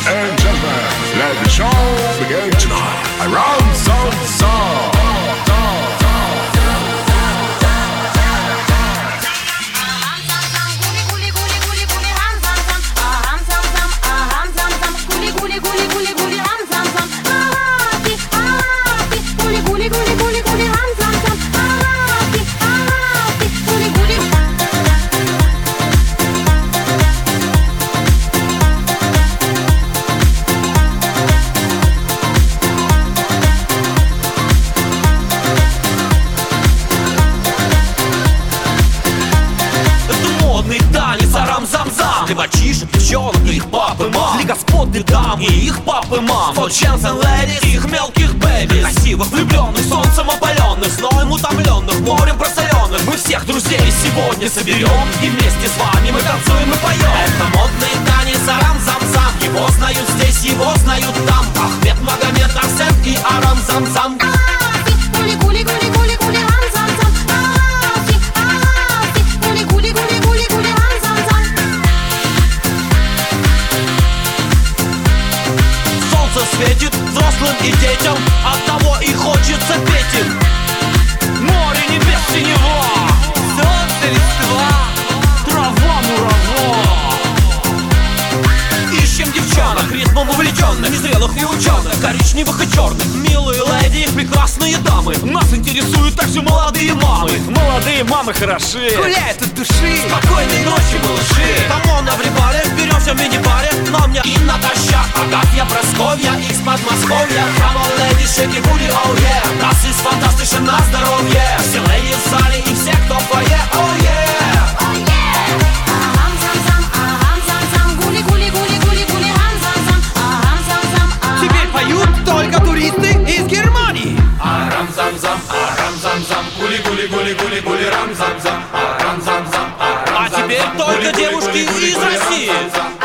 and gentlemen, let the show begin tonight. Around Some. Для мальчишек, девчонок и их папы, мам, для господ и дам и их папы, мам, for gents and ladies и их мелких бэби, красивых, влюбленных, солнцем опаленных, сноем утомленных, морем просоленных. Мы всех друзей сегодня соберем, и вместе с вами мы танцуем и поем. Это модный танец Арам-зам-зам. Его знают здесь, его знают там. Ахмед, Магомед, Арсен и Арам-зам-зам. Светит взрослым и детям, оттого и хочется петь им. Море, небес, синева, солнце, листва, трава, мурава. Ищем девчонок, ритмом увлеченных, незрелых и ученых, коричневых и черных. Милые леди, прекрасные дамы, нас интересуют также молодые мамы. Молодые мамы хороши, гуляют от души. Спокойной ночи, малыши. Камон, everybody, беремся в мини-баре. Но мне и Наташа, Агафья, Просковья из Подмосковья. Come on, ladies, shake your booty, oh yeah. Das ist fantastisch на здоровье. Все леди в зале и все, кто в фойе, oh yeah. Oh yeah. Арам-зам-зам, арам-зам-зам, гули-гули-гули-гули-гули, рам-зам-зам, арам-зам-зам. Теперь поют только туристы из Германии. Арам-зам-зам, арам-зам-зам, гули-гули-гули-гули-гули, рам-зам-зам, арам-зам-зам. А теперь только девушки из России.